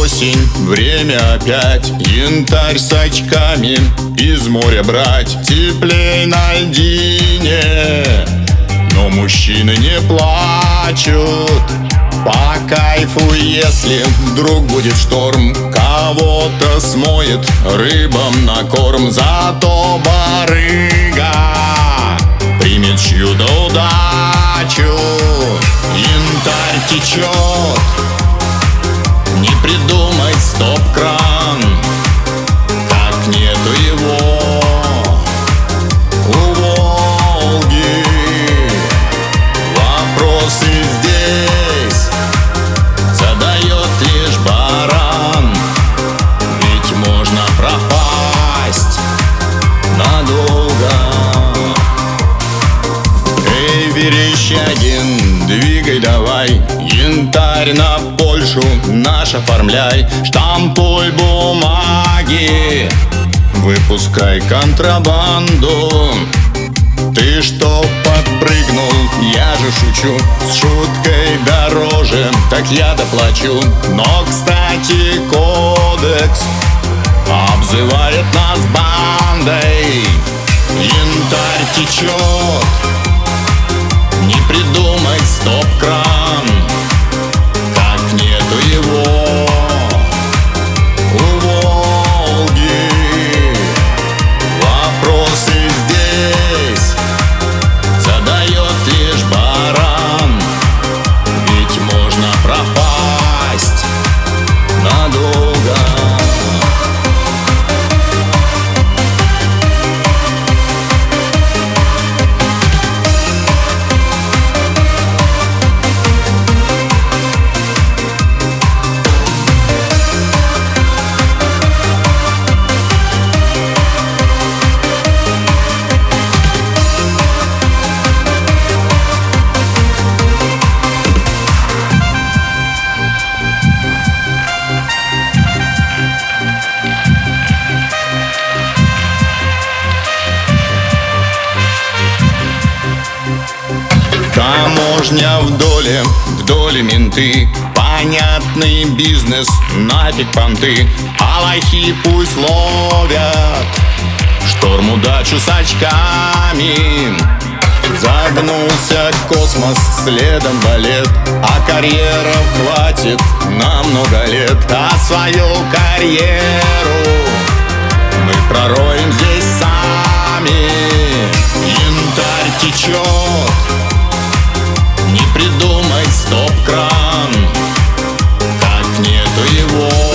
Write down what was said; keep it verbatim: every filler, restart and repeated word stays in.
осень, время опять янтарь с очками из моря брать. Теплей на льдине, но мужчины не плачут. По кайфу, если вдруг будет шторм, кого-то смоет рыбам на корм. Зато барыга примет чью-то удачу. Янтарь течет, не придумать стоп-кран, как нету его у Волги. Вопросы здесь задает лишь баран, ведь можно пропасть надолго. Эй, Верещагин, двигай давай, янтарь на Польшу наш оформляй. Штампуй бумаги, выпускай контрабанду. Ты что подпрыгнул? Я же шучу, с шуткой дороже, так я доплачу. Но, кстати, кодекс обзывает нас бандой. Янтарь течет, не придумать стоп-кран, как нету его у Волги. Вопросы здесь задает лишь баран, ведь можно пропасть надолго. Таможня в доле, в доле менты, понятный бизнес, нафиг понты. А лохи пусть ловят шторм удачу с очками. Загнулся космос, следом балет, а карьеров хватит на много лет. А свою карьеру мы пророем здесь сами. Янтарь течет, не придумать стоп-кран, как нету его